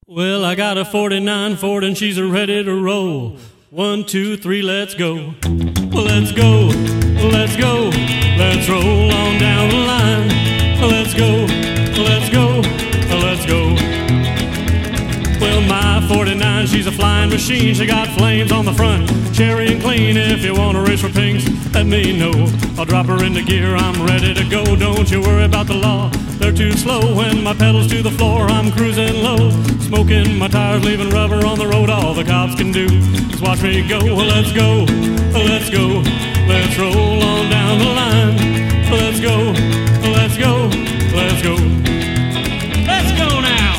Well, I got a 49 Ford and she's ready to roll. 1, 2, 3, let's go. Let's go, let's go, let's roll on down the line. Let's go, let's go, let's go. Well, my 49, she's a flying machine. She got flames on the front, cherry and clean. If you want to race for pinks, let me know. I'll drop her into gear, I'm ready to go. Don't you worry about the law, they're too slow. When my pedal's to the floor, I'm cruising low. Smoking my tires, leaving rubber on the road. All the cops can do is watch me go. Let's go, let's go, let's roll on down the line. Let's go, let's go, let's go. Let's go now.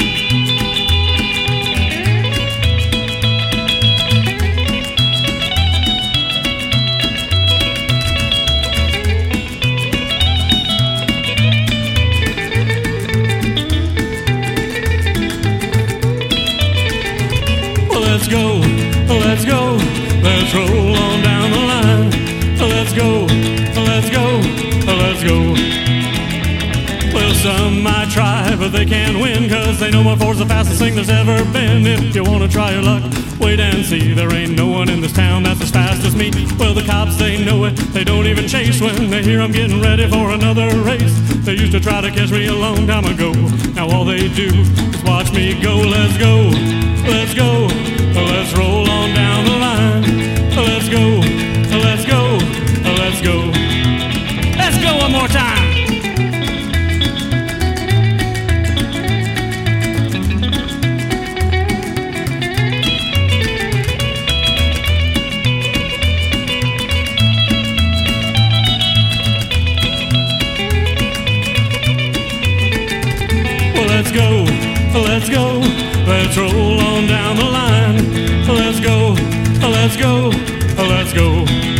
Let's go, let's go, let's roll on down the line. Let's go, let's go, let's go. Well, some might try, but they can't win, 'cause they know my Ford's the fastest thing there's ever been. If you wanna try your luck, wait and see. There ain't no one in this town that's as fast as me. Well, the cops, they know it, they don't even chase when they hear I'm getting ready for another race. They used to try to catch me a long time ago. Now all they do is watch me go. Let's go, let's go, let's roll on down the line. Let's go, let's go, let's go. Let's go one more time. Let's go, let's go, let's roll on down the line. Let's go, let's go, let's go.